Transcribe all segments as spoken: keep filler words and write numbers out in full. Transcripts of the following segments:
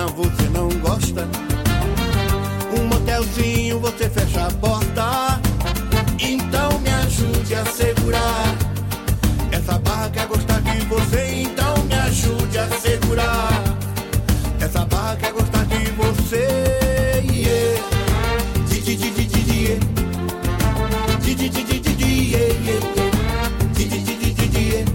cinema você não gosta. Um motelzinho você fecha a porta. Então me ajude a segurar. Essa barra quer gostar de você, então me ajude a segurar. Essa barra quer gostar de você. Yeah. Di di di di di di. Di di di di di di. Yeah, yeah. Di di di di di di.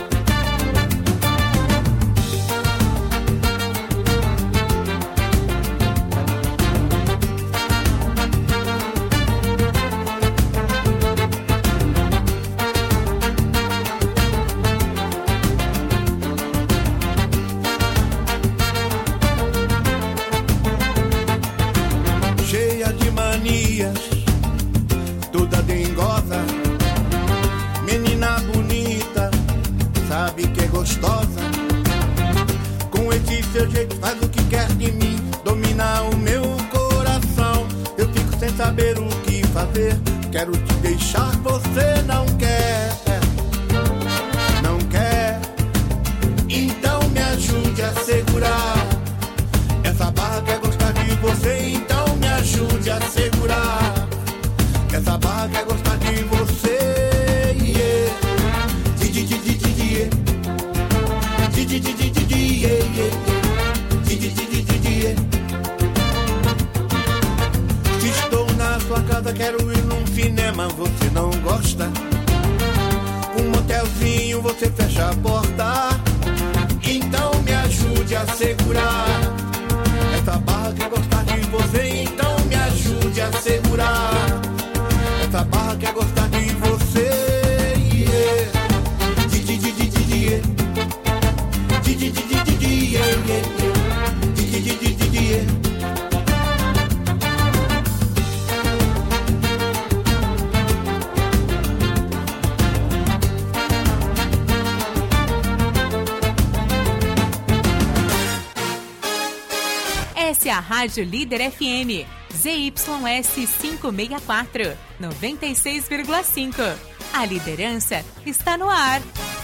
Toda dengosa, menina bonita, sabe que é gostosa. Com esse seu jeito faz o que quer de mim, domina o meu coração. Eu fico sem saber o que fazer, quero te deixar, você não quer. Não quer, então me ajude a segurar. Essa barra quer gostar de você, então me ajude a segurar. Essa barra quer gostar de você. Yeah. Di di di di di di. Di di di di di di. Di di di di di di. Se estou na sua casa, quero ir num cinema, você não gosta. Um motelzinho, você fecha a porta. Então me ajude a segurar. Essa barra quer gostar de você, então me ajude a segurar. Essa barra quer gostar de você. Yeah. Di di di di di di. Di di di di di di. Di di di di di di. Essa é a Rádio Líder F M, Z Y S quinhentos e sessenta e quatro, noventa e seis vírgula cinco. A liderança está no ar.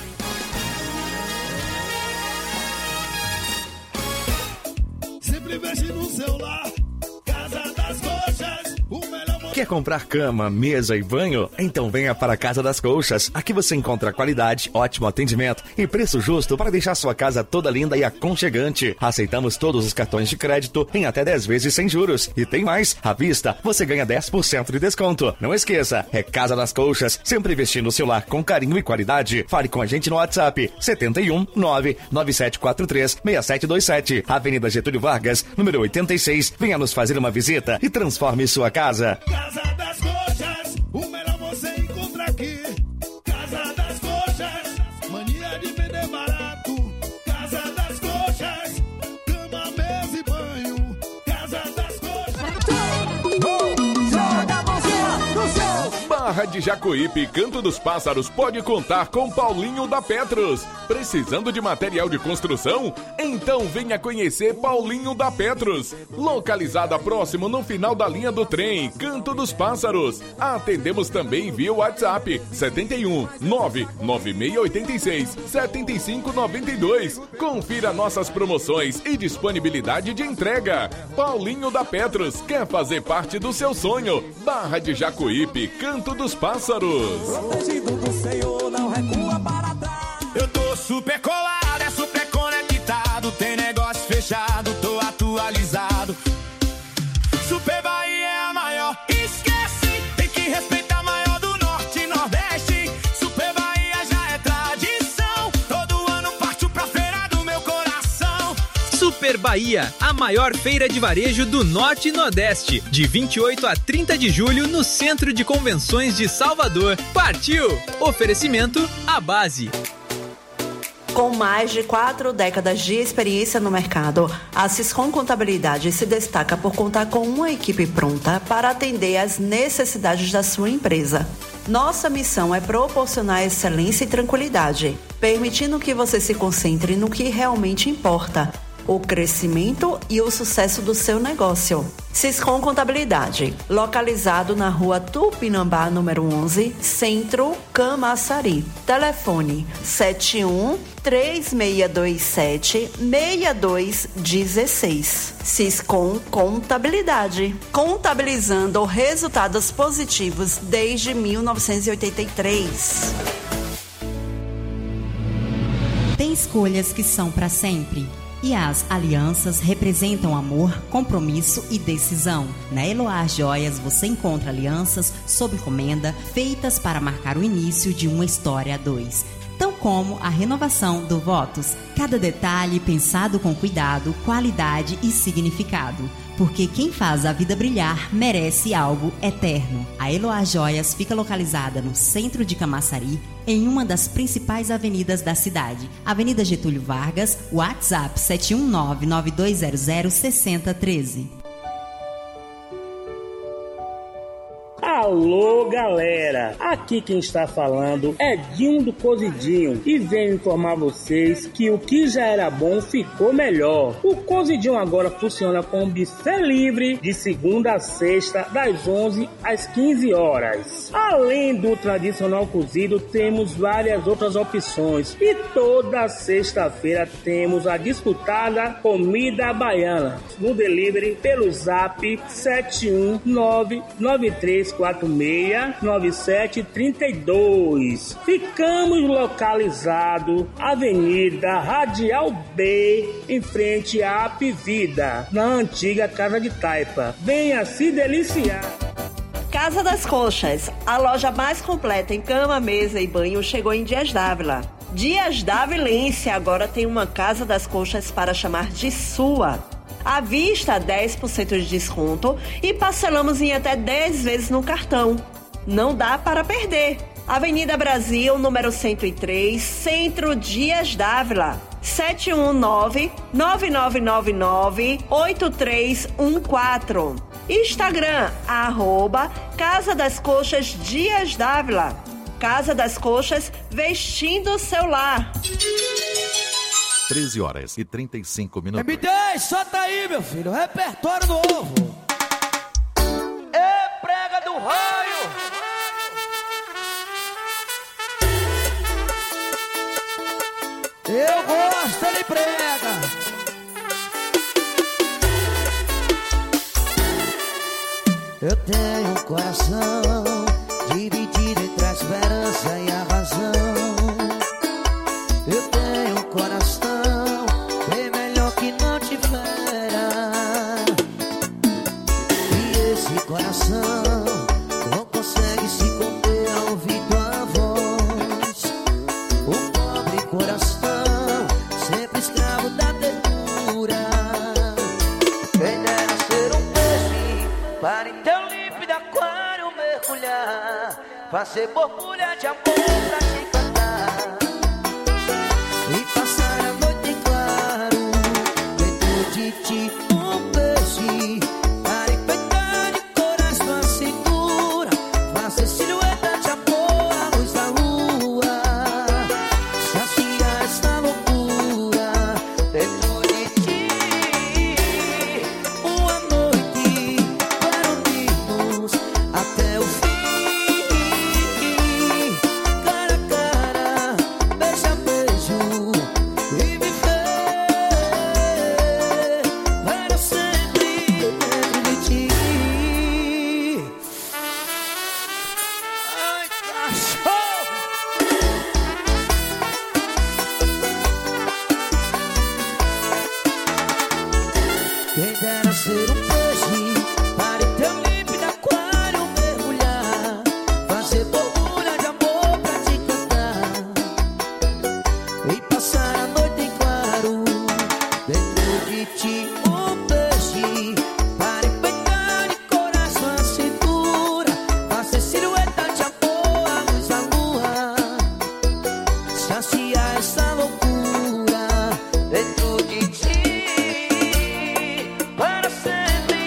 Sempre veste no celular, Casa das Coxas, o melhor. Quer comprar cama, mesa e banho? Então venha para a Casa das Coxas. Aqui você encontra qualidade, ótimo atendimento e preço justo para deixar sua casa toda linda e aconchegante. Aceitamos todos os cartões de crédito em até dez vezes sem juros. E tem mais, à vista você ganha dez por cento de desconto. Não esqueça, é Casa das Coxas, sempre vestindo o seu lar com carinho e qualidade. Fale com a gente no WhatsApp setenta e um, nove nove sete quatro três, seis sete dois sete, Avenida Getúlio Vargas, número oitenta e seis. Venha nos fazer uma visita e transforme sua casa. Casa das Coxas, o melhor você encontra aqui. Casa das Coxas, mania de vender barato. Casa das Coxas, cama, mesa e banho. Casa das Coxas. Joga a mãozinha no céu. Barra de Jacuípe, Canto dos Pássaros pode contar com Paulinho da Petros. Precisando de material de construção? Então venha conhecer Paulinho da Petros. Localizada próximo no final da linha do trem, Canto dos Pássaros. Atendemos também via WhatsApp setenta e um, nove nove seis oito seis, sete cinco nove dois. Confira nossas promoções e disponibilidade de entrega. Paulinho da Petros quer fazer parte do seu sonho. Barra de Jacuípe, Canto dos Pássaros. Protegido do Senhor, não recua para trás. Eu tô super colado, é super conectado. Tem negócio fechado, tô atualizado. Super Bahia é a maior, esquece. Tem que respeitar a maior do Norte e Nordeste. Super Bahia já é tradição. Todo ano parto pra feira do meu coração. Super Bahia, a maior feira de varejo do Norte e Nordeste. De vinte e oito a trinta de julho no Centro de Convenções de Salvador. Partiu! Oferecimento à base. Com mais de quatro décadas de experiência no mercado, a Siscom Contabilidade se destaca por contar com uma equipe pronta para atender às necessidades da sua empresa. Nossa missão é proporcionar excelência e tranquilidade, permitindo que você se concentre no que realmente importa, o crescimento e o sucesso do seu negócio. Siscom Contabilidade, localizado na rua Tupinambá, número onze, Centro, Camaçari. Telefone sete um, três seis dois sete, seis dois um seis. Siscom Contabilidade, contabilizando resultados positivos desde mil novecentos e oitenta e três. Tem escolhas que são para sempre. E as alianças representam amor, compromisso e decisão. Na Eloá Joias você encontra alianças sob encomenda feitas para marcar o início de uma história a dois. Tão como a renovação do votos. Cada detalhe pensado com cuidado, qualidade e significado. Porque quem faz a vida brilhar merece algo eterno. A Eloá Joias fica localizada no centro de Camaçari, em uma das principais avenidas da cidade. Avenida Getúlio Vargas, WhatsApp sete um nove, nove dois zero zero, seis zero um três. Alô, galera! Aqui quem está falando é Dinho do Cozidinho e venho informar vocês que o que já era bom ficou melhor. O Cozidinho agora funciona com buffet livre de segunda a sexta, das onze às quinze horas. Além do tradicional cozido, temos várias outras opções e toda sexta-feira temos a disputada comida baiana no delivery pelo zap sete um nove, nove três quatro seis, nove sete três dois. Ficamos localizados Avenida Radial B, em frente à Apivida, na antiga Casa de Taipa. Venha se deliciar. Casa das Coxas, a loja mais completa em cama, mesa e banho, chegou em Dias Dávila. Dias Dávilense agora tem uma Casa das Coxas para chamar de sua. À vista, dez por cento de desconto e parcelamos em até dez vezes no cartão. Não dá para perder. Avenida Brasil, número cento e três, Centro, Dias Dávila. sete um nove, nove nove nove nove, oito três um quatro. Instagram, arroba Casa das Coxas Dias Dávila. Casa das Coxas, vestindo o seu lar. treze horas e trinta e cinco minutos. M dez, solta aí, meu filho, repertório novo. É prega do raio. Eu gosto, ele prega. Eu tenho um coração dividido entre a esperança e a razão. Eu tenho um coração bem melhor que não tivera. E esse coração não consegue se conter ao ouvir tua voz. O pobre coração, sempre escravo da ternura. Quem dera ser um peixe para em teu límpido aquário mergulhar, fazer borbulha de amor pra te cantar e passar a noite em claro dentro de ti. Um peixe para enfeitar de corais tua cintura, fazer silhueta de amor à luz da lua, saciar esta loucura dentro de ti. Uma noite para unirmos até o fim. Cara a cara, beijo a beijo e viver para sempre dentro de ti. Ai, cachorro! Quem dera ser um peixe para em teu límpido aquário mergulhar, fazer borbulha de amor pra te cantar e passar a noite em claro dentro de ti. Um peixe para enfeitar de corais tua cintura, fazer silhueta de amor à luz da lua, saciar essa loucura dentro de ti para sempre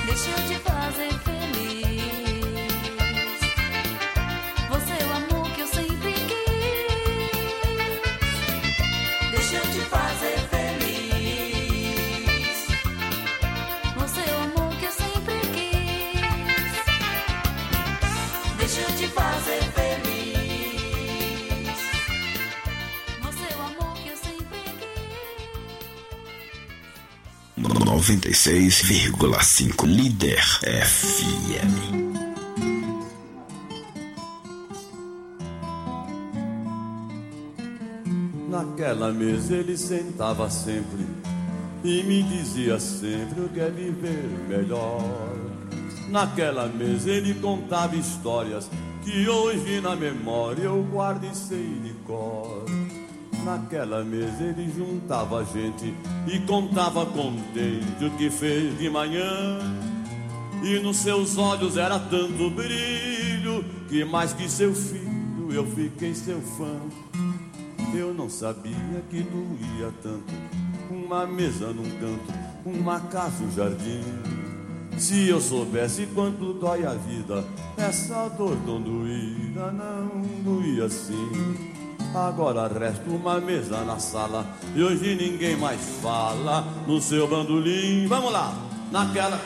Deixa eu te fazer feliz. Você é o amor que eu sempre quis. Deixa eu te fazer feliz. Você é o amor que eu sempre quis. Deixa eu te fazer feliz. Você é o amor que eu sempre quis. noventa e seis vírgula cinco Líder F M. Naquela mesa ele sentava sempre e me dizia sempre o que é viver melhor. Naquela mesa ele contava histórias que hoje na memória eu guardo e sei de cor. Naquela mesa ele juntava gente e contava contente o que fez de manhã. E nos seus olhos era tanto brilho que mais que seu filho eu fiquei seu fã. Eu não sabia que doía tanto uma mesa num canto, uma casa, um jardim. Se eu soubesse quanto dói a vida, essa dor tão doída não doía assim. Agora resta uma mesa na sala e hoje ninguém mais fala no seu bandolim. Vamos lá, naquela...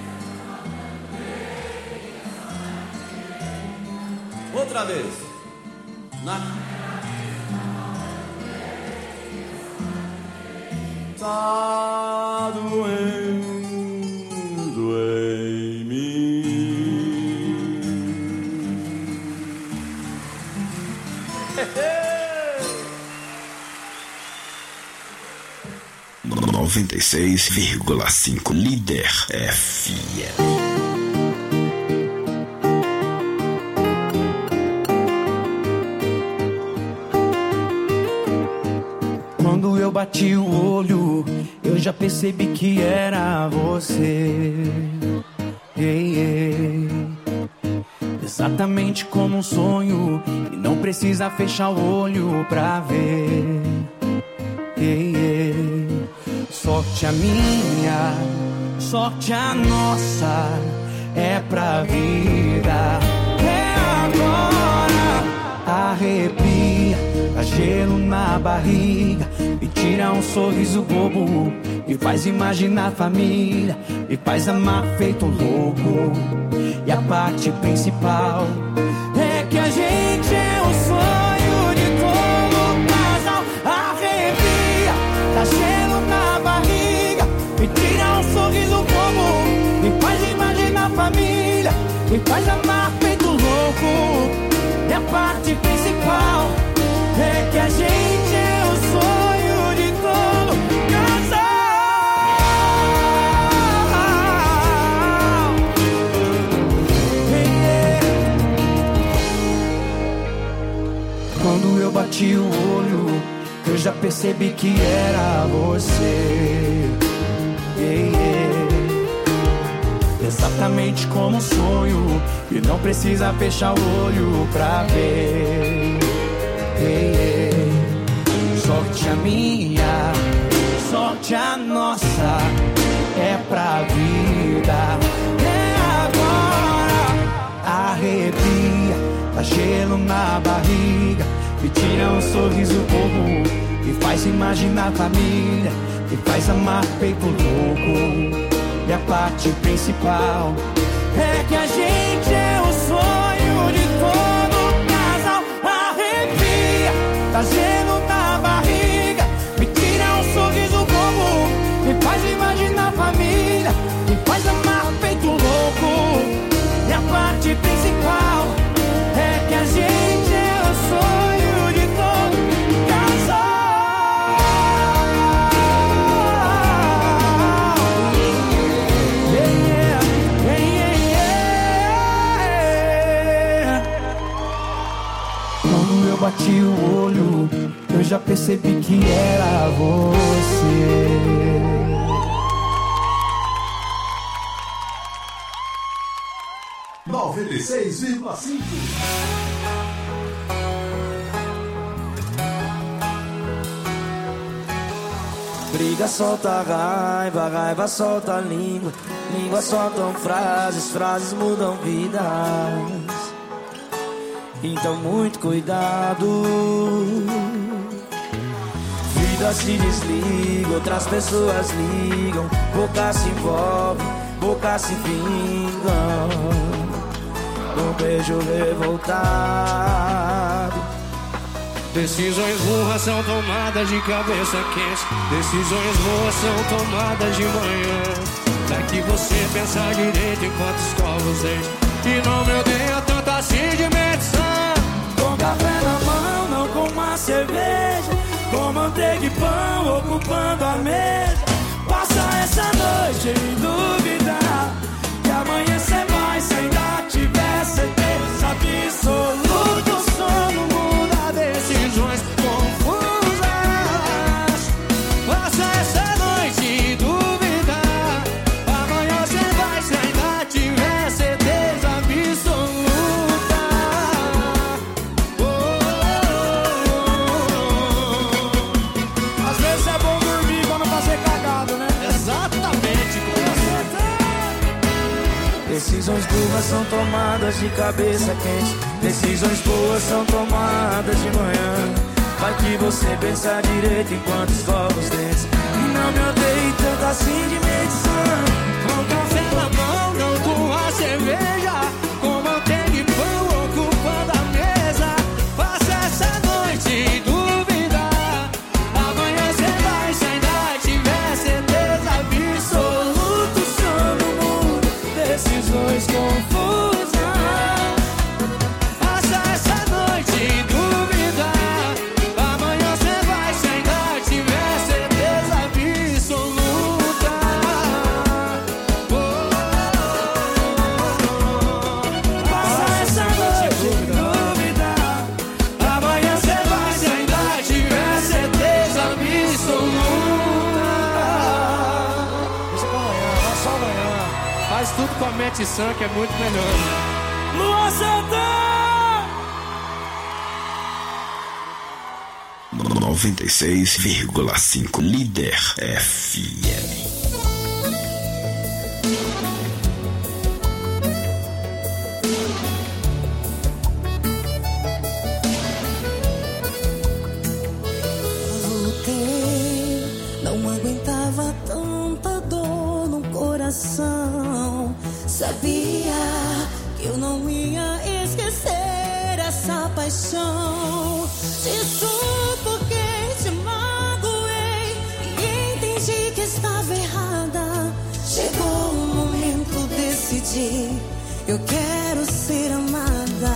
Outra vez. Na... Tá doendo em mim. noventa e seis vírgula cinco Líder F M. Quando eu bati o olho, eu já percebi que era você. Ei, ei. Exatamente como um sonho, e não precisa fechar o olho pra ver. Ei, ei. Sorte a minha, sorte a nossa, é pra vida. É agora, arrepia, dá gelo na barriga, me tira um sorriso bobo, me faz imaginar família, me faz amar feito louco. E a parte principal é que a gente é o sonho de todo casal. Arrepia, dá gelo na barriga, me tira um sorriso bobo, me faz imaginar família, me faz amar feito louco. E a parte principal é que a gente é o sonho de todo casal. Quando eu bati o olho, eu já percebi que era você. Yeah, yeah. Exatamente como um sonho, e não precisa fechar o olho pra ver. Yeah, yeah. Sorte a minha, sorte a nossa, é pra vida. É agora, arrepia, dá gelo na barriga, me tira um sorriso bobo, me faz imaginar família, me faz amar feito louco. E a parte principal é que a gente é o sonho de todo casal. Arrepia, dá gelo na barriga, me tira um sorriso bobo, me faz imaginar família, me faz amar feito louco. E a parte principal é que a gente é o sonho de todo casal. Bati o olho, eu já percebi que era você. noventa e seis vírgula cinco. Briga solta raiva, raiva solta língua, língua soltam frases, frases mudam vidas. Então muito cuidado. Vida se desliga, outras pessoas ligam, boca se envolve, boca se vingam. Um beijo revoltado. Decisões burras são tomadas de cabeça quente. Decisões boas são tomadas de manhã. Daqui você pensa direito enquanto escova os dentes. E não me odeia tanto assim de medição. Com café na mão, não com uma cerveja, com manteiga e pão, ocupando a mesa. Passa essa noite em dúvida, que amanhã cê vai, se ainda tiver certeza absoluta. O sono muda, decisões confusas. Passa essa noite em dúvida, amanhã cê vai, se ainda tiver certeza absoluta. Oh, oh, oh. Às vezes é bom dormir pra não fazer cagado, né? Exatamente, decisões burras são tomadas de cabeça quente. Decisões boas são tomadas de manhã. Vai que você pensa direito enquanto escova os dentes. E não me odeie tanto assim de medição. Com café na mão, não com a cerveja, com manteiga e pão ocupando a mesa. Passa essa noite em dúvida, amanhã cê vai, se ainda tiver certeza absoluta. O sono muda, decisões confusas. Passa essa noite em dúvida, amanhã cê vai, se ainda tiver certeza absoluta. Oh, Passa essa noite em dúvida, amanhã cê vai, se ainda tiver certeza absoluta. Deixa pra amanhã, é só amanhã. Faz tudo com a mente sã, que é muito melhor. Luan Santana! noventa e seis vírgula cinco Líder F M. Voltei, não aguentava tanta dor no coração. Sabia que eu não ia esquecer essa paixão. Isso porque te magoei e entendi que estava errada. Chegou o momento, decidi, eu quero ser amada.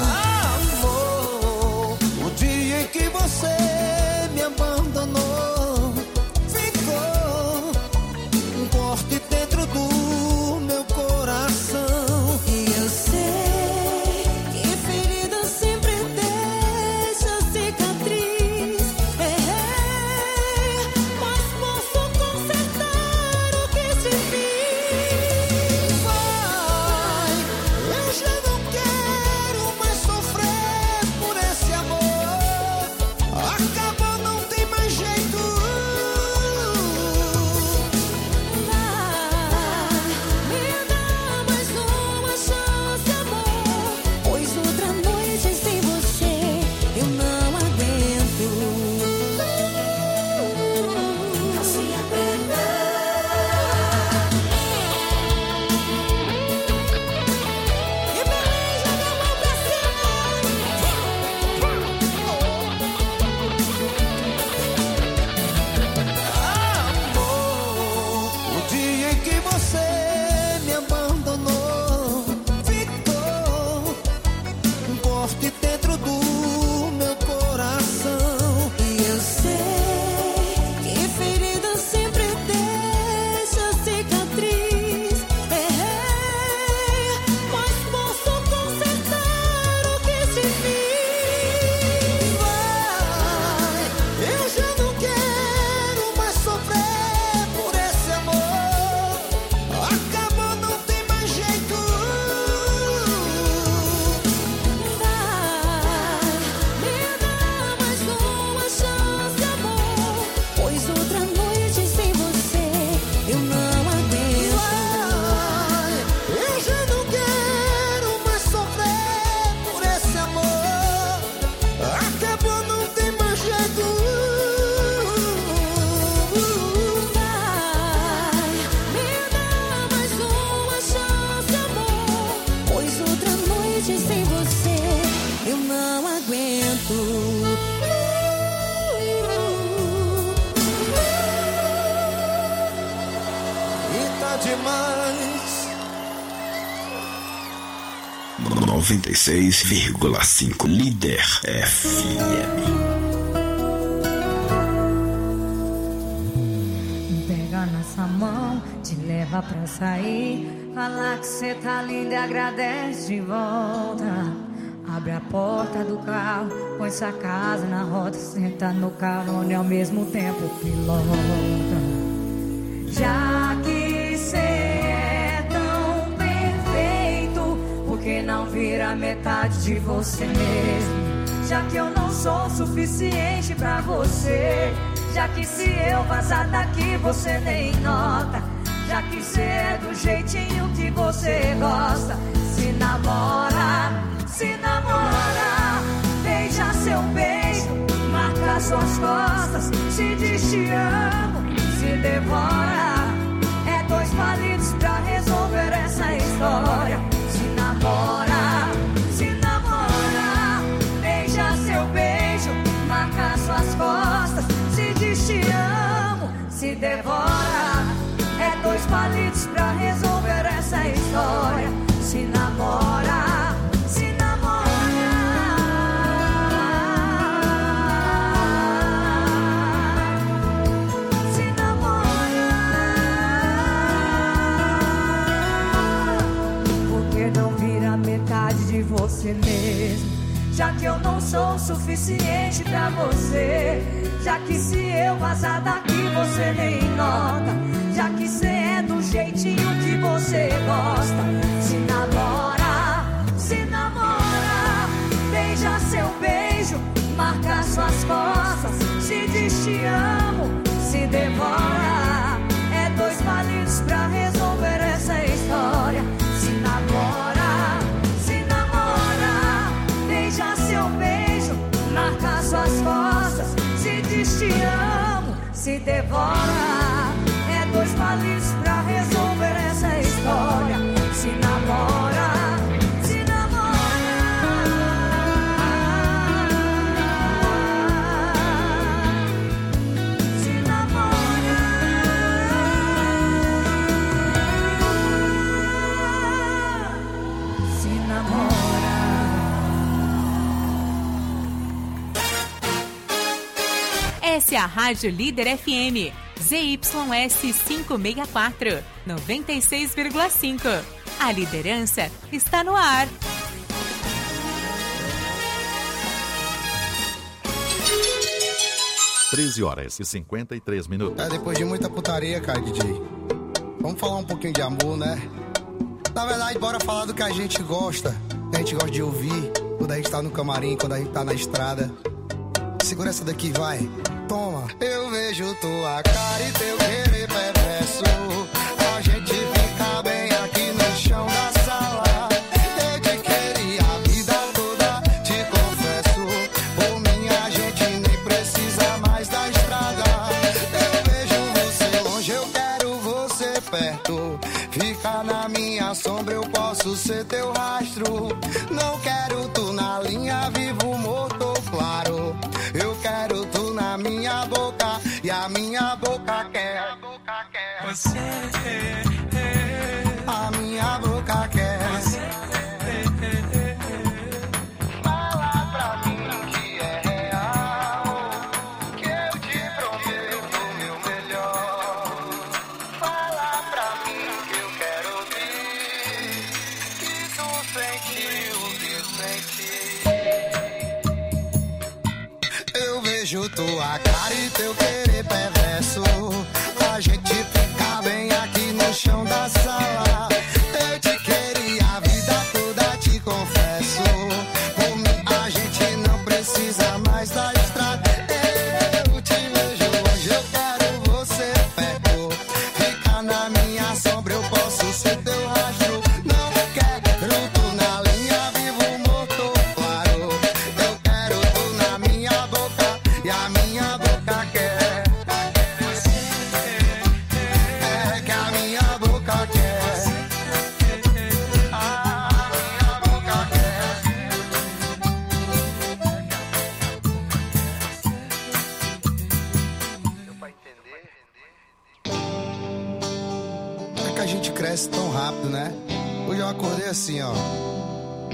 Amor, o dia em que você me abandonou, ficou um corte dentro do meu coração. E eu sei que ferida sempre deixa cicatriz. Errei, mas posso consertar o que te fiz. Vai, eu já não quero noventa e seis vírgula cinco Líder F M. Pega nessa mão, te leva pra sair. Falar que cê tá linda e agradece de volta. Abre a porta do carro, põe sua casa na roda. Senta no carro e ao mesmo tempo pilota. Já que cê é tão perfeito, por que não vira metade de você mesmo? Já que eu não sou suficiente pra você, já que se eu vazar daqui você nem nota, já que cê é do jeitinho que você gosta. Se namora, se namora, beija seu beijo, marca suas costas, se diz te amo, se devora. É dois palitos pra resolver essa história. Se namora, se namora, beija seu beijo, marca suas costas, se diz te amo, se devora. É dois palitos pra resolver essa história. Se namora, se namora. Se namora. Porque não vira metade de você mesmo? Já que eu não sou o suficiente pra você, já que se eu vazar daqui você nem nota, já que cê é do jeitinho que você gosta. Se namora, se namora, beija seu beijo, marca suas costas, se diz te amo, se devora. É dois palitos pra resolver essa história. Se namora, se namora, beija seu beijo, marca suas costas, se diz te amo, se devora. É dois palitos pra resolver essa história. Se namora, se namora. Se namora. Se namora. Essa é a Rádio Líder F M. Z Y S quinhentos e sessenta e quatro, noventa e seis vírgula cinco. A liderança está no ar. treze horas e cinquenta e três minutos. É, depois de muita putaria, cara, D J, vamos falar um pouquinho de amor, né? Na verdade, bora falar do que a gente gosta, que a gente gosta de ouvir quando a gente tá no camarim, quando a gente tá na estrada. Segura essa daqui, vai. Toma. Eu vejo tua cara e teu querer perverso. A gente fica bem aqui no chão da sala. Eu te queria a vida toda, te confesso. Por mim a gente nem precisa mais da estrada. Eu vejo você longe, eu quero você perto. Fica na minha sombra, eu posso ser teu rastro. Não quero tu na linha, vivo morto, claro. Eu quero tu na minha boca e a minha boca quer você. A minha boca quer você. Fala pra mim que é real, que eu te prometo o meu melhor. Fala pra mim que eu quero ouvir, que tu sentiu o que eu senti. Eu vejo tua cara e teu querer perverso. A gente fica bem aqui no chão da sala. Eu te queria a vida toda, te confesso. Por mim a gente não precisa mais da estrada. Eu te vejo longe, eu quero você perto. Fica na minha sombra, eu posso ser teu rastro. Não quero tu na linha, vivo morto, claro. Eu quero tu na minha boca e a minha boca quer. É que a minha boca quer. A minha boca quer. É que a gente cresce tão rápido, né? Hoje eu acordei assim, ó.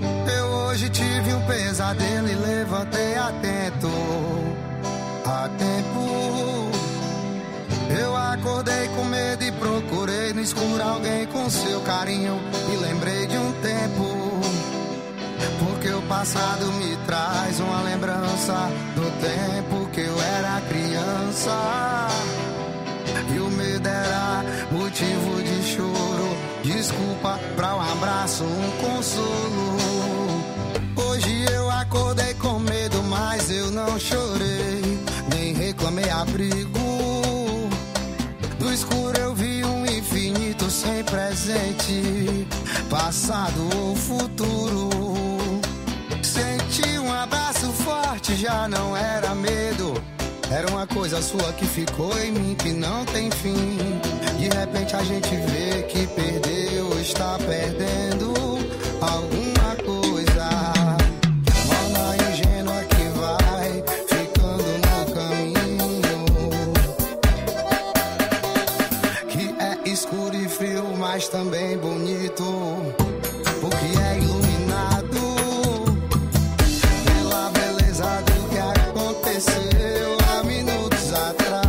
Eu hoje tive um pesadelo e levantei atento, a tempo. Eu acordei com medo e procurei no escuro alguém com seu carinho e lembrei de um tempo. Porque o passado me traz uma lembrança do tempo que eu era criança. E o medo era motivo de choro, desculpa pra um abraço, um consolo. Hoje eu acordei com medo, mas eu não chorei, nem reclamei abrigo. No escuro eu vi um infinito sem presente, passado ou futuro. Senti um abraço forte, já não era medo. Era uma coisa sua que ficou em mim, que não tem fim. De repente a gente vê que perdeu, está perdendo alguma coisa. Mola ingênua que vai ficando no caminho, que é escuro e frio, mas também bonito, porque é iluminado pela beleza do que aconteceu há minutos atrás.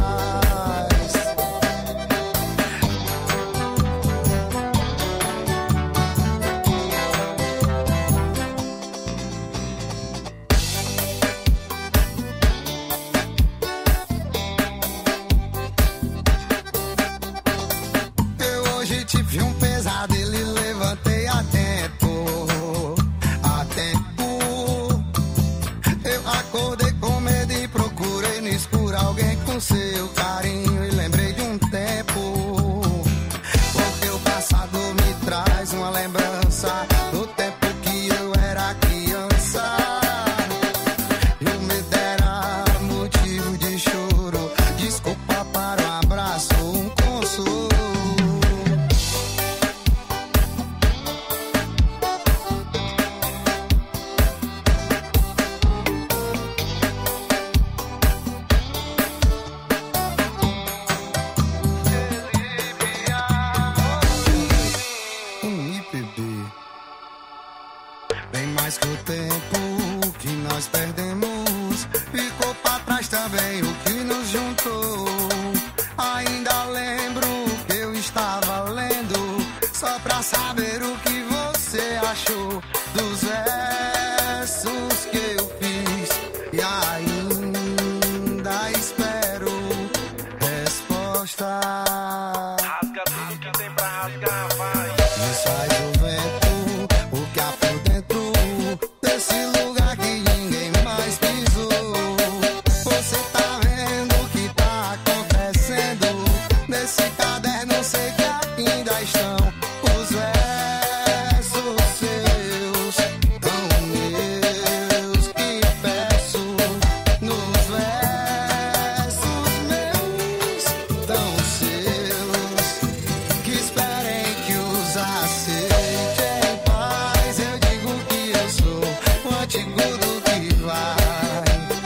Eu hoje tive um pesadelo e levantei a tempo, a tempo. Eu acordei com medo e procurei no escuro alguém com seu carinho e lembrei de um tempo. Porque o passado me traz uma lembrança do tempo que eu era criança. E o medo era motivo de choro, desculpa para um abraço, um consolo. M P B. Bem mais que o tempo que nós perdemos, ficou pra trás também o que nos juntou. Ainda lembro que eu estava lendo, só pra saber o que você achou dos versos que eu fiz. E ainda espero resposta. Rasga tudo que tem pra rasgar, vai. Nos faz o vento, o que há por dentro desse lugar que ninguém mais pisou. Você tá vendo o que tá acontecendo nesse caderno, sei que ainda estão os versos seus, tão meus, que peço nos versos meus, tão seus, que esperem que os aceite em paz. Eu digo que eu sou o antigo do que vai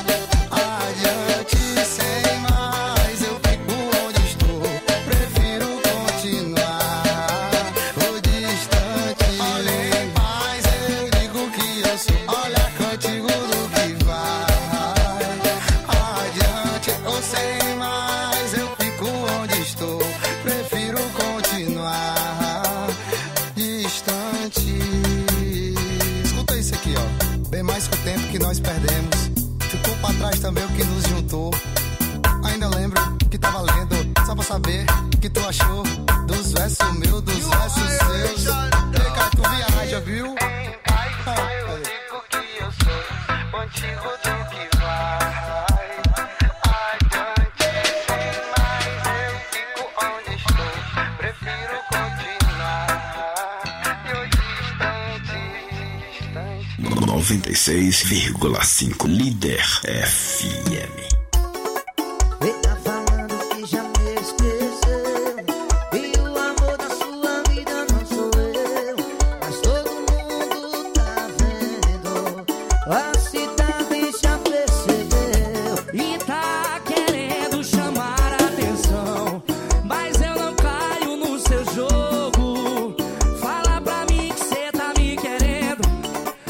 adiante, sem mais eu fico onde estou, prefiro continuar o distante. Olha em paz, eu digo que eu sou, olha contigo do que vai adiante, ou sem mais eu fico onde estou, prefiro continuar distante. Escuta isso aqui, ó. Bem mais que o tempo que nós perdemos, ficou pra trás também o que nos juntou. Ainda lembro que tava lendo, só pra saber o que tu achou dos versos meus, dos versos seus. Ei, cara, tu viaja, viu? Eu digo que eu sou o antigo do que vai adiante, sem mais eu fico onde estou, prefiro continuar eu distante, distante. noventa e seis vírgula cinco Líder F M. Ele tá falando que já me esqueceu, e o amor da sua vida não sou eu, mas todo mundo tá vendo, a cidade já percebeu E tá querendo chamar a atenção, mas eu não caio no seu jogo. Fala pra mim que cê tá me querendo,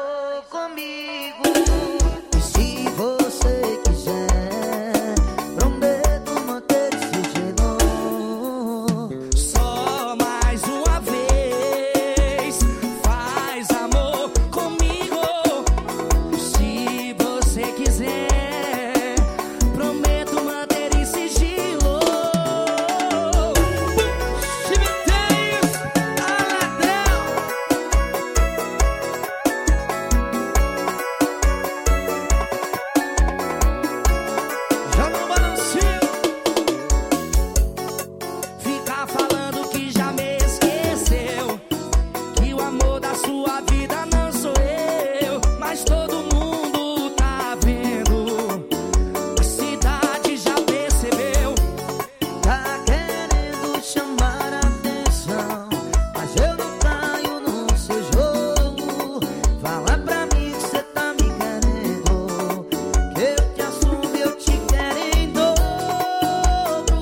amor comigo. E se você quiser, prometo manter esse sigilo. Só mais uma vez, faz amor comigo. Se você quiser, prometo manter em sigilo. Cemitério Aladrão. Joga no balancinho. Fica falando que já me esqueceu, que o amor da sua vida não sou eu. Mas todo mundo tá vendo, a cidade já percebeu. Tá querendo chamar a atenção, mas eu não caio no seu jogo. Fala pra mim que cê tá me querendo, que eu te assumo, eu te quero em dobro.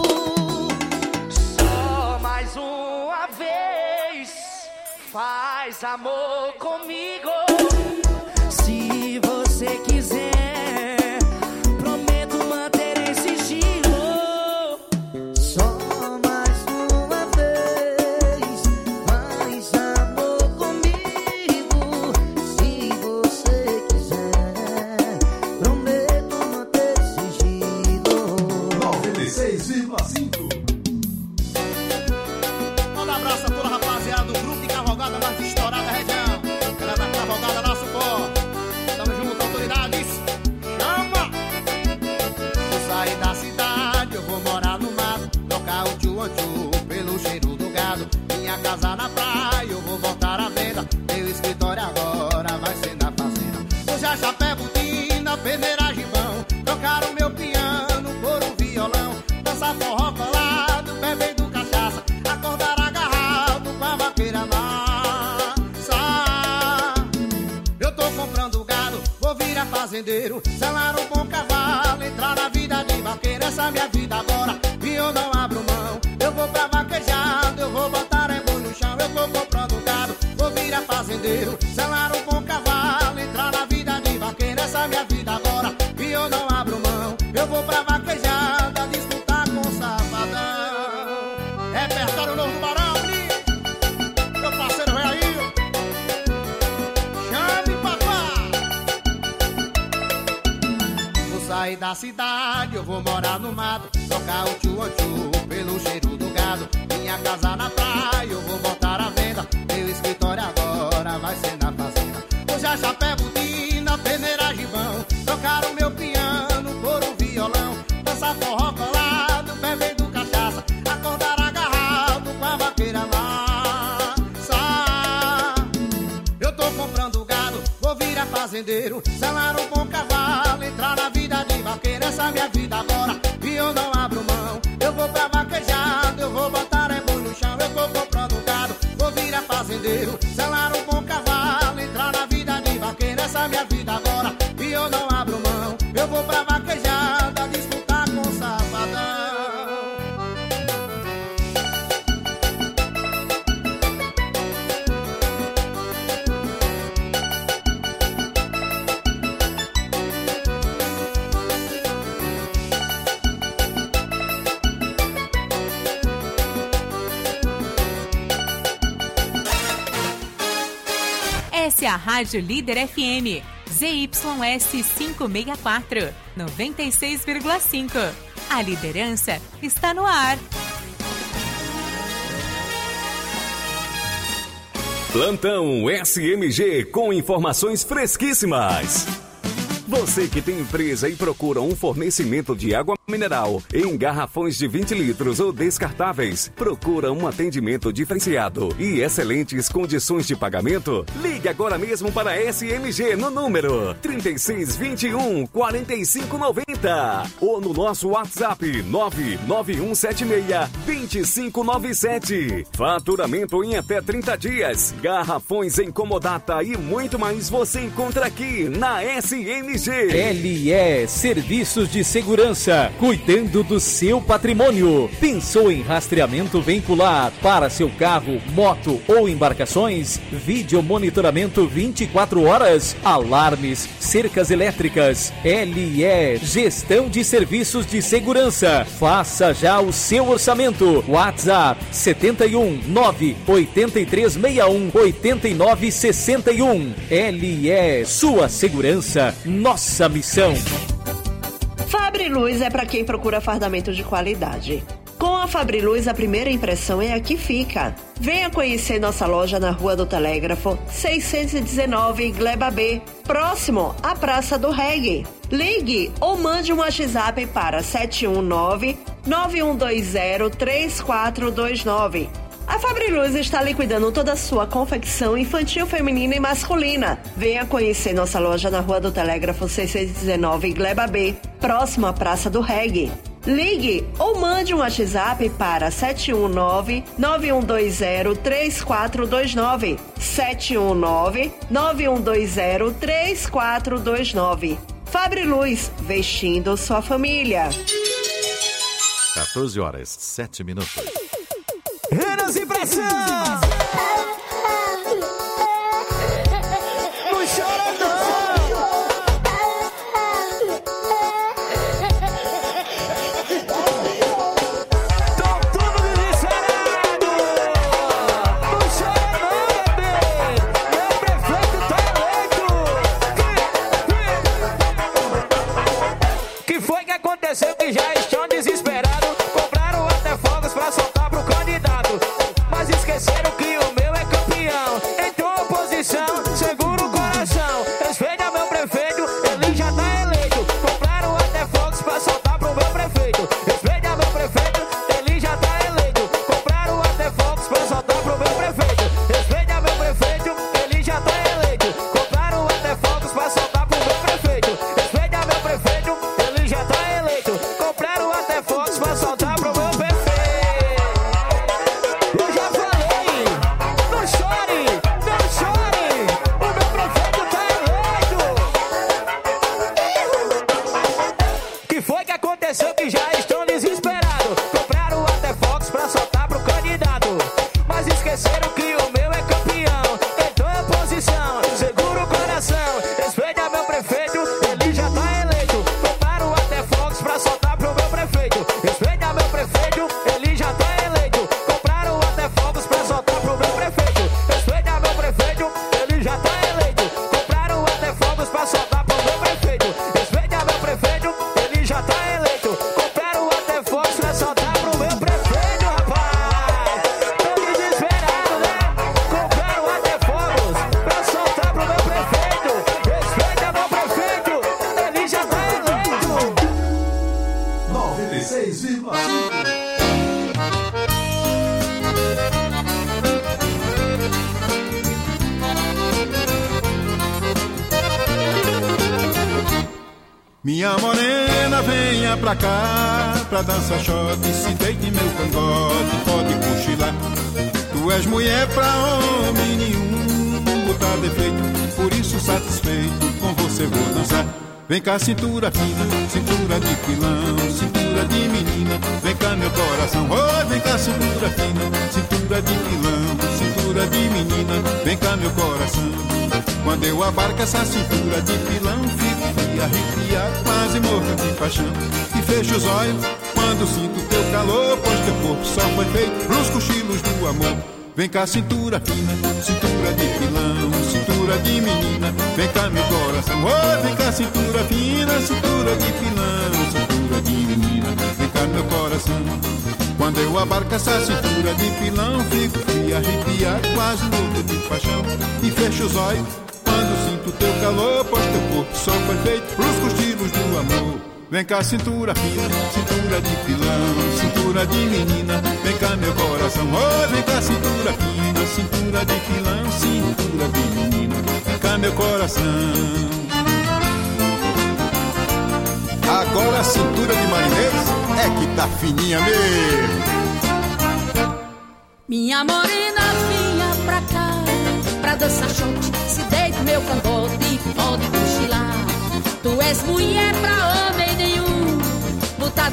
Só mais uma vez, faz amor comigo. Se você quiser, prometo manter em sigilo. Só mais uma vez, faz amor comigo. Se você quiser, prometo manter sigilo. noventa e seis vírgula cinco. Manda um abraço a toda a rapaziada do grupo de cavalgada mais estourada da região. Galera da cavalgada, nosso pó. Tamo junto, autoridades. Chama! Vou sair da cidade, eu vou morar no mato. Trocar o tchu-tchu pelo cheiro do gado. Minha casa na praia, eu vou botar à venda. Meu escritório agora vai ser na fazenda. Hoje a chapé, botina, peneira, gibão. Trocaram meu piano por um violão. Dança forró colado, bebendo cachaça. Acordar agarrado com a vaqueira massa. Eu tô comprando gado, vou virar fazendeiro. Selar um bom cavalo, entrar na vida de vaqueiro. Essa é minha vida agora, e eu não abro mão. Eu vou pra vaquejado, eu vou botar é boi no chão. Eu tô comprando gado, vou virar fazendeiro. Selar um bom cavalo, entrar na vida de vaqueiro. Essa é minha vida agora, e eu não abro mão. Eu vou pra vaquejada, disputar com o safadão. Repertório novo do Barão, meu parceiro vem aí. Chame papai. Vou sair da cidade, eu vou morar no mato. Trocar o tchu-tchu pelo cheiro do gado. Minha casa na praia, eu vou botar à venda. Meu escritório agora vai ser na fazenda. Hoje a chapé, botina, peneira, gibão. Trocaram meu piano por um violão. Dança forró colado, bebendo cachaça. Acordar agarrado com a vaqueira massa. Eu tô comprando gado, vou virar fazendeiro. Selar um bom cavalo, entrar na vida de vaqueiro. Essa é minha vida agora, e eu não abro mão. Eu vou pra vaquejado, eu vou botar é boi no chão. Eu tô comprando gado, vou virar fazendeiro. Selar um bom cavalo, entrar na vida de vaqueiro. Essa é minha vida agora, e eu não abro mão. Eu vou pra vaquejada, disputar com o safadão. Essa é a Rádio Líder F M, Z Y S quinhentos e sessenta e quatro, noventa e seis vírgula cinco. A liderança está no ar. Plantão S M G com informações fresquíssimas. Você que tem empresa e procura um fornecimento de água mineral em garrafões de vinte litros ou descartáveis, procura um atendimento diferenciado e excelentes condições de pagamento? Ligue agora mesmo para a S M G no número trinta e seis, vinte e um, quarenta e cinco, noventa ou no nosso WhatsApp nove nove um sete seis, dois cinco nove sete. Faturamento em até trinta dias, garrafões em comodata e muito mais você encontra aqui na S M G. M G. L E Serviços de Segurança, cuidando do seu patrimônio. Pensou em rastreamento veicular para seu carro, moto ou embarcações? Vídeo monitoramento vinte e quatro horas, alarmes, cercas elétricas. L E Gestão de Serviços de Segurança. Faça já o seu orçamento. WhatsApp setenta e um, nove oito três seis um, oito nove seis um. L E, sua segurança, nossa missão. Fabriluz é para quem procura fardamento de qualidade. Com a Fabriluz, a primeira impressão é a que fica. Venha conhecer nossa loja na Rua do Telégrafo, seiscentos e dezenove, Gleba B, próximo à Praça do Reggae. Ligue ou mande um WhatsApp para sete um nove, nove um dois zero, três quatro dois nove. A Fabriluz está liquidando toda a sua confecção infantil, feminina e masculina. Venha conhecer nossa loja na Rua do Telégrafo seiscentos e dezenove, Gleba B, próximo à Praça do Reggae. Ligue ou mande um WhatsApp para sete um nove, nove um dois zero, três quatro dois nove. sete um nove, nove um dois zero, três quatro dois nove. Fabriluz, vestindo sua família. quatorze horas, sete minutos. Renas e pressão! Não chora não! Tô tudo desesperado! Não chora não, bebê! Meu prefeito tá eleito! Que foi que aconteceu que já estão desesperados? Compraram até fogos pra soltar pro candidato. Mas esqueceram que o meu é campeão. Entrou a oposição, segura o coração. Respeita meu prefeito, ele já tá eleito. Compraram até fogos pra soltar pro meu prefeito. Respeita meu prefeito, ele já tá eleito. Compraram até fogos pra soltar pro meu prefeito. Respeita meu prefeito, ele já tá eleito. Compraram até fogos pra soltar pro meu prefeito. Respeita meu prefeito, ele já tá eleito. Compraram até fogos pra soltar pro meu prefeito. Aconteceu que já estão desesperados. Compraram até fogos pra soltar pro candidato. Mas esqueceram que o meu é campeão. Entrou em oposição, segura o coração. Respeita meu prefeito, ele já tá eleito. Compraram até fogos pra soltar pro meu prefeito. Respeita meu prefeito, ele já tá eleito. Compraram até fogos pra soltar pro meu prefeito. Respeita meu prefeito, ele já tá eleito. Compraram até fogos pra soltar pro meu prefeito. Respeita meu prefeito, ele já tá eleito. Compraram até fogos pra soltar pro meu prefeito, rapaz. Tô desesperado, né? Compraram até fogos pra soltar pro meu prefeito. Respeita meu prefeito, ele já tá eleito. noventa e seis vírgula cinco. Minha morena, venha pra cá, pra dançar shot, se deite meu cangote, pode cochilar. Tu és mulher pra homem nenhum, botar defeito, por isso satisfeito, com você vou dançar. Vem cá, cintura fina, cintura de pilão, cintura de menina, vem cá meu coração. Oh, vem cá, cintura fina, cintura de pilão, cintura de menina, vem cá meu coração. Quando eu abarco essa cintura de pilão, fico arrepiado, quase morto de paixão. E fecho os olhos quando sinto teu calor, pois teu corpo só foi feito pros cochilos do amor. Vem cá, cintura fina, cintura de pilão, cintura de menina, vem cá meu coração. Oh, vem cá, cintura fina, cintura de pilão, cintura de menina, vem cá meu coração. Quando eu abarco essa cintura de pilão, fico frio, arrepiado, quase louco de paixão. E fecho os olhos quando sinto teu calor, pois teu corpo só foi feito pros cochilos do amor. Vem cá, cintura fina, cintura de pilão, cintura de menina, vem cá meu coração. Oh, vem cá, cintura fina, cintura de pilão, cintura de menina, vem cá meu coração. Agora a cintura de marinheiros é que tá fininha mesmo. Minha morena, vinha pra cá, pra dançar shot, se deita meu cangote, pode cochilar. Tu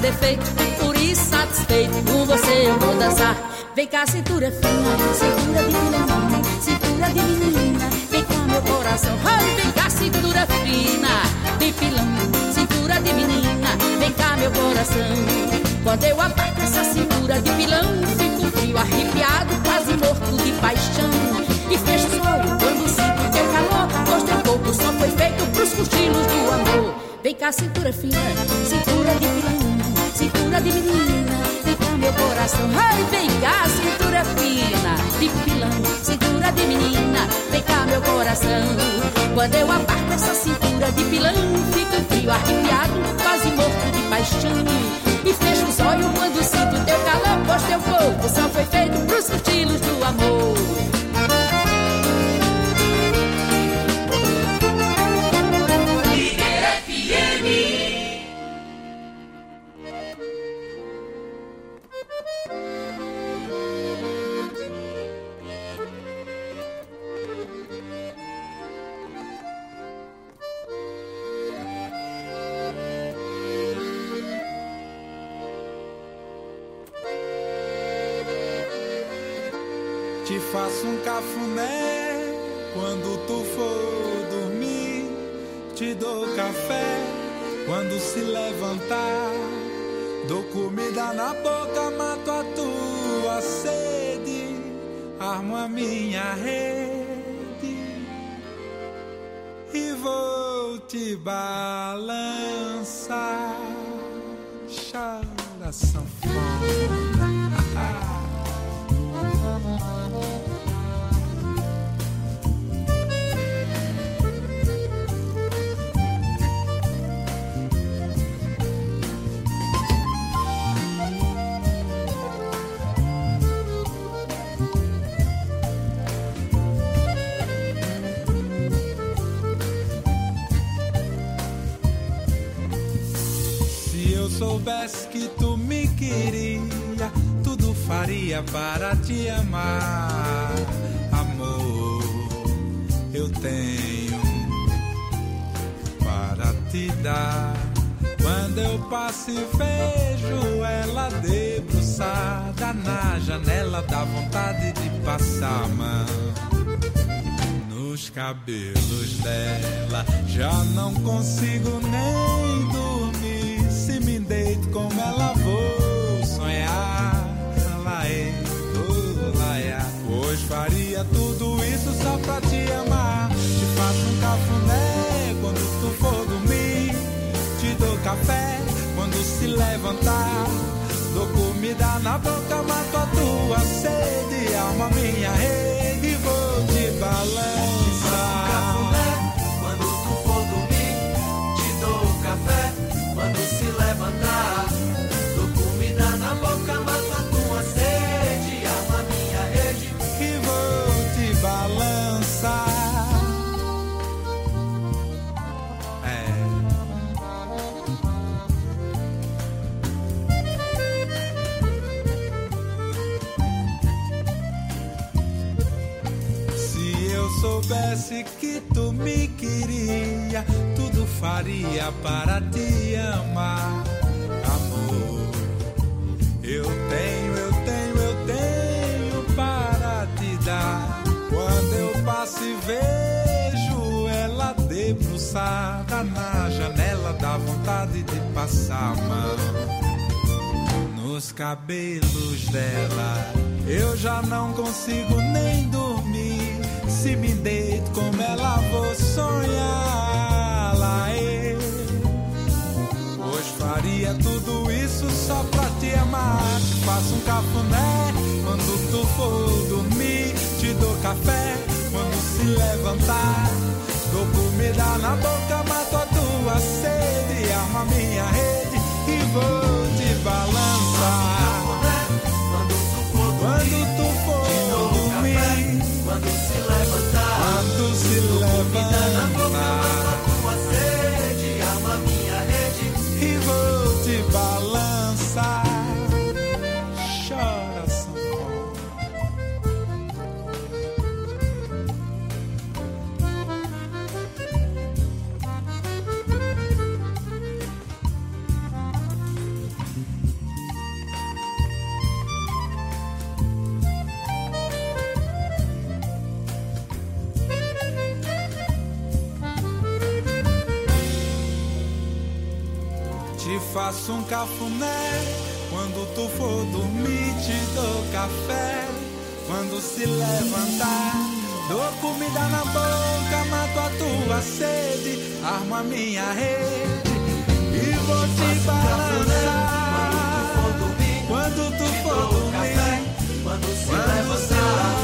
defeito, por isso satisfeito, com você eu vou dançar. Vem cá, cintura fina, cintura de menina, cintura de menina, vem cá meu coração. Ai, vem cá, cintura fina, de pilão, cintura de menina, vem cá meu coração. Quando eu aperto essa cintura de pilão, fico frio, arrepiado, quase morto de paixão. E fecho os olhos quando sinto teu calor, pois teu corpo só foi feito pros cochilos do amor. Vem cá, cintura fina, cintura de pilão, cintura de menina, vem cá meu coração. Ai, vem cá, cintura fina, de pilão, cintura de menina, vem cá meu coração. Quando eu aperto essa cintura de pilão, fico frio, arrepiado, quase morto de paixão. E fecho os olhos quando sinto teu calor, pois teu corpo só foi feito pros cochilos do amor. Líder F M. Te faço um cafuné quando tu for dormir. Te dou café quando se levantar. Dou comida na boca, mato a tua sede. Armo a minha rede e vou te balançar. Chora sanfona. Ah. Se eu soubesse que tu me queria, tudo faria para te amar. Amor, eu tenho para te dar. Quando eu passo e vejo ela debruçada na janela, dá vontade de passar a mão nos cabelos dela. Já não consigo nem dormir, se me deito com ela vou sonhar. Laê, oh, laê. Hoje faria tudo isso só pra te amar. Te faço um cafuné quando tu for dormir. Te dou café quando se levantar. Dou comida na boca, mato a tua sede. Arma minha rede e vou te balançar. Quando tu for dormir, te dou café quando se levantar. Dou comida na boca, mato a tua sede. Arma minha rede e vou te balançar. Soubesse que tu me queria, tudo faria para te amar. Amor, eu tenho, eu tenho, eu tenho para te dar. Quando eu passo e vejo ela debruçada na janela, dá vontade de passar a mão nos cabelos dela. Eu já não consigo nem dormir, se me deito com ela vou sonhar. Laê. Hoje faria tudo isso só pra te amar. Te faço um cafuné quando tu for dormir. Te dou café quando se levantar. Dou comida na boca, mato a tua sede. Armo a minha rede e vou te balançar. Quando tu for dormir, quando se levantar, quando se levantar, na boca, mata a tua sede, arma minha rede e vou te balançar. Chora, sanfona. faço um cafuné. Quando tu for dormir, te dou café. Quando se levantar, dou comida na boca, mato a tua sede, armo a minha rede e vou te balançar. Quando tu for dormir, quando se levantar,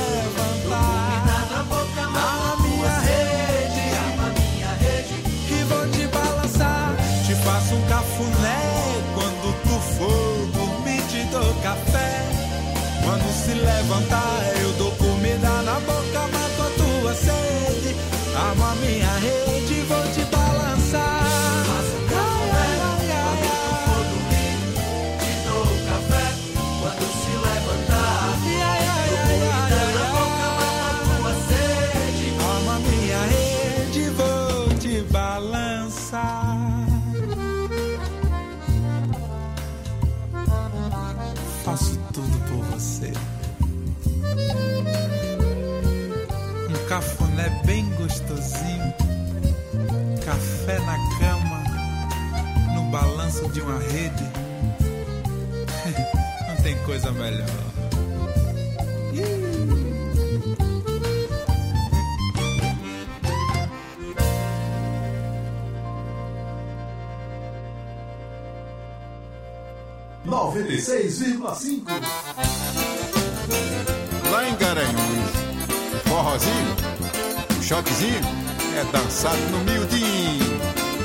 armo a minha rede, armo a minha rede e vou te balançar. Te faço um cafuné. Quando tu for dormir, te dou café. Quando se levantar, eu dou comida na boca, mato a tua sede, armo a minha rede e vou te balançar. Faço um café. Quando tu for dormir, te dou café. Quando se levantar, dou comida na boca, mato a tua sede, armo a minha rede e vou te balançar. Faço tudo por você. Um cafuné bem gostosinho, café na cama, no balanço de uma rede. Não tem coisa melhor. noventa e seis vírgula cinco. Lá em Garanhuns, forrozinho, o choquezinho é dançado no miudinho.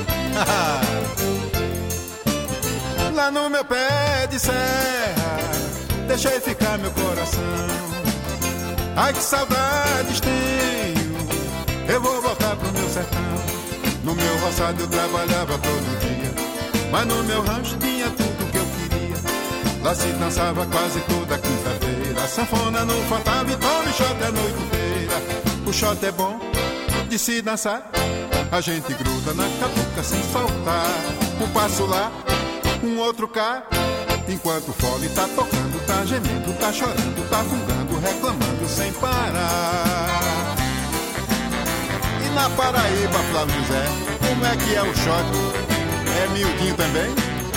Lá no meu pé de serra, deixei ficar meu coração. Ai que saudades tenho, eu vou voltar pro meu sertão. No meu roçado eu trabalhava todo dia, mas no meu rancho tinha tudo que eu queria. Lá se dançava quase toda quinta-feira, a sanfona não faltava e tome shot a noite inteira. O shot é bom de se dançar, a gente gruda na cabuca sem soltar. Um passo lá, um outro cá, enquanto o fole tá tocando, tá gemendo, tá chorando, tá fungando, reclamando sem parar. E na Paraíba, Flávio José, como é que é o shot? É miudinho também?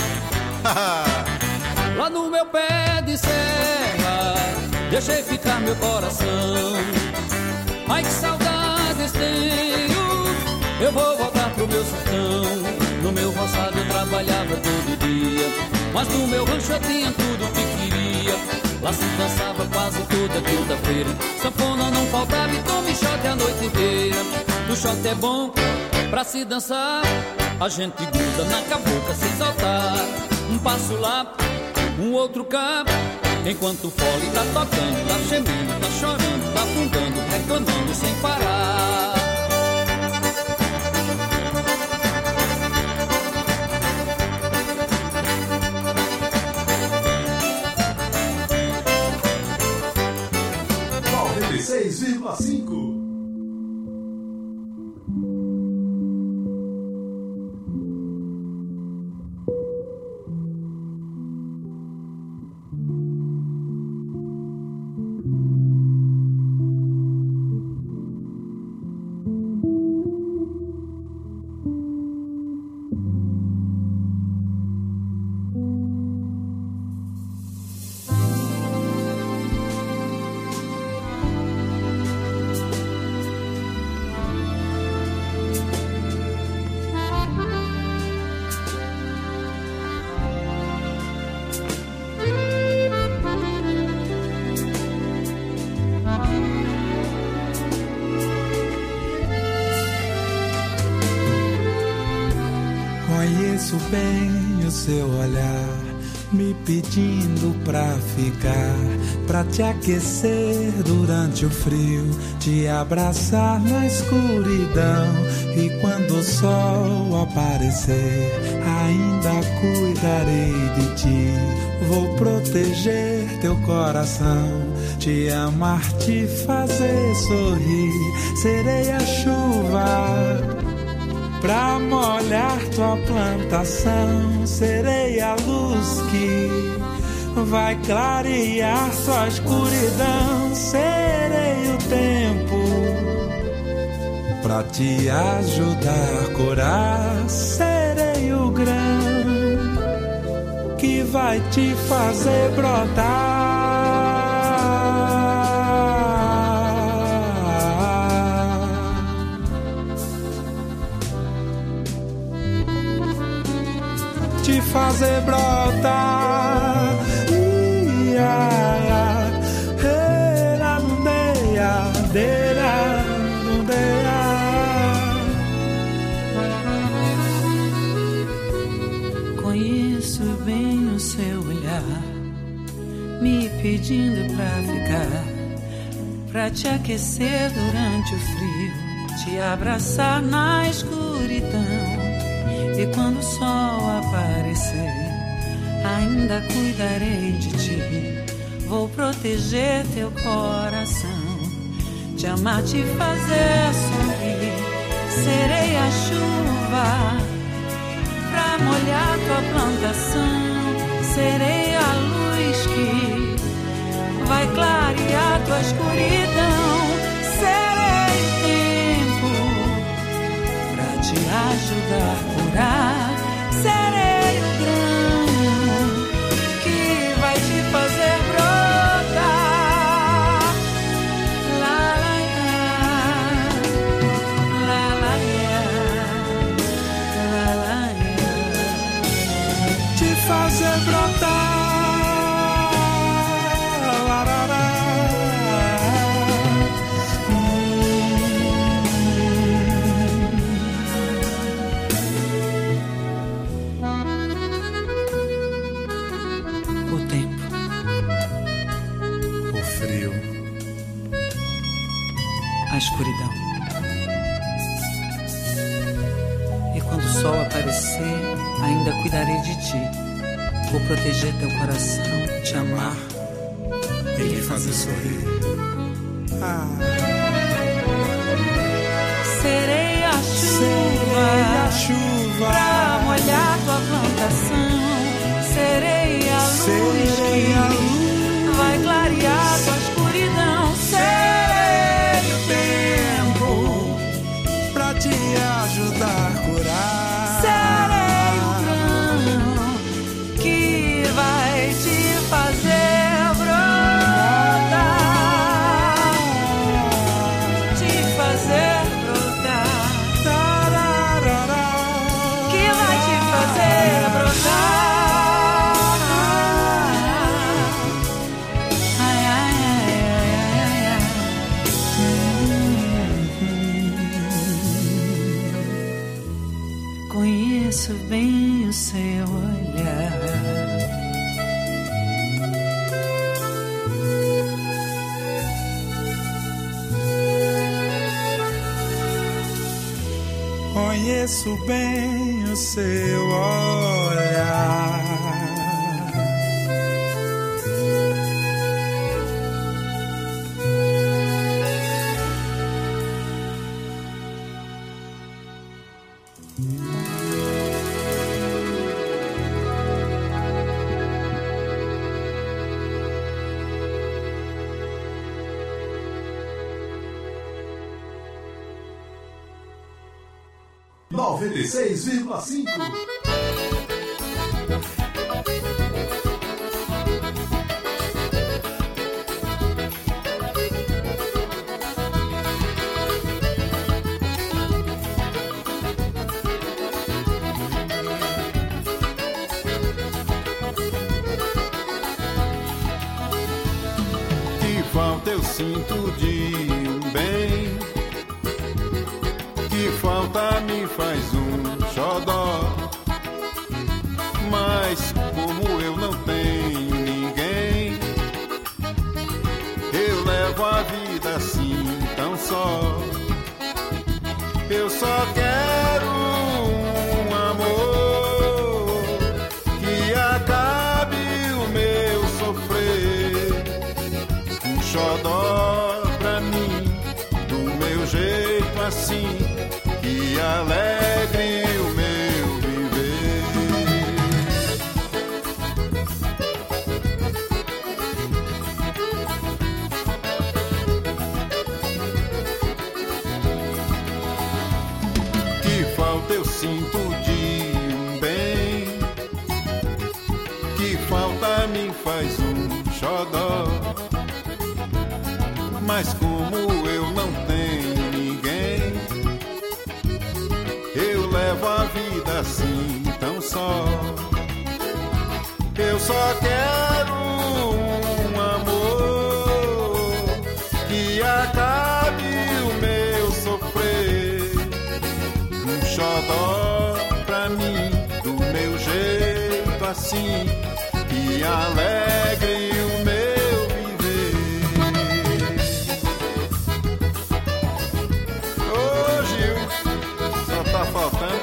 Lá no meu pé de serra, deixei ficar meu coração. Ai que saudades tenho, eu vou voltar pro meu sertão. No meu roçado eu trabalhava todo dia, mas no meu rancho eu tinha tudo que queria. Lá se dançava quase toda quinta-feira, sanfona não faltava e tome shot a noite inteira. O shot é bom pra se dançar, a gente gruda na cabocla sem soltar. Um passo lá, um outro cá, enquanto o fole tá tocando, tá gemendo, tá chorando, tá afundando, reclamando sem parar. noventa e seis vírgula cinco. Conheço bem o seu olhar, me pedindo pra ficar, pra te aquecer durante o frio, te abraçar na escuridão. E quando o sol aparecer, ainda cuidarei de ti. Vou proteger teu coração, te amar, te fazer sorrir. Serei a chuva pra molhar tua plantação, serei a luz que vai clarear sua escuridão. Serei o tempo pra te ajudar a curar, serei o grão vai te fazer brotar. Te fazer brotar. Ia, ia, era, deia, deira, deia. Conheço bem o seu olhar, me pedindo pra ficar, pra te aquecer durante o frio, te abraçar na escuridão. E quando o sol aparecer, ainda cuidarei de ti. Vou proteger teu coração, te amar, te fazer sorrir. Serei a chuva pra molhar tua plantação. Serei a luz que vai clarear tua escuridão. Serei o tempo pra te ajudar a curar. Serei o grão que vai te fazer brotar. La la la, la la la, la la la. Te fazer brotar. A escuridão. E quando o sol aparecer, ainda cuidarei de ti. Vou proteger teu coração, te amar e lhe fazer sorrir. Ah. Serei a chuva, Serei a chuva pra molhar tua plantação. Serei a luz Serei que a luz vai clarear tua escuridão. Serei o tempo pra te ajudar a curar. Serei o grão que vai te fazer brotar. Te fazer brotar. Que vai te fazer brotar. Ai, ai, ai, ai, ai, ai. Conheço bem o seu olhar. Conheço bem o seu olhar. noventa e seis vírgula cinco. Que falta eu sinto de um bem, que falta me faz um xodó. Mas como eu não tenho ninguém, eu levo a vida assim tão só. Eu só quero um amor que acabe o meu sofrer. Um xodó pra mim, do meu jeito assim, que alegre o meu viver. Que falta eu sinto de um bem, que faz um xodó. Mas como eu não tenho ninguém, eu levo a vida assim tão só. Eu só quero um amor que acabe o meu sofrer. Um xodó pra mim, do meu jeito assim, que alegre o meu viver. Ô Gil, só tá faltando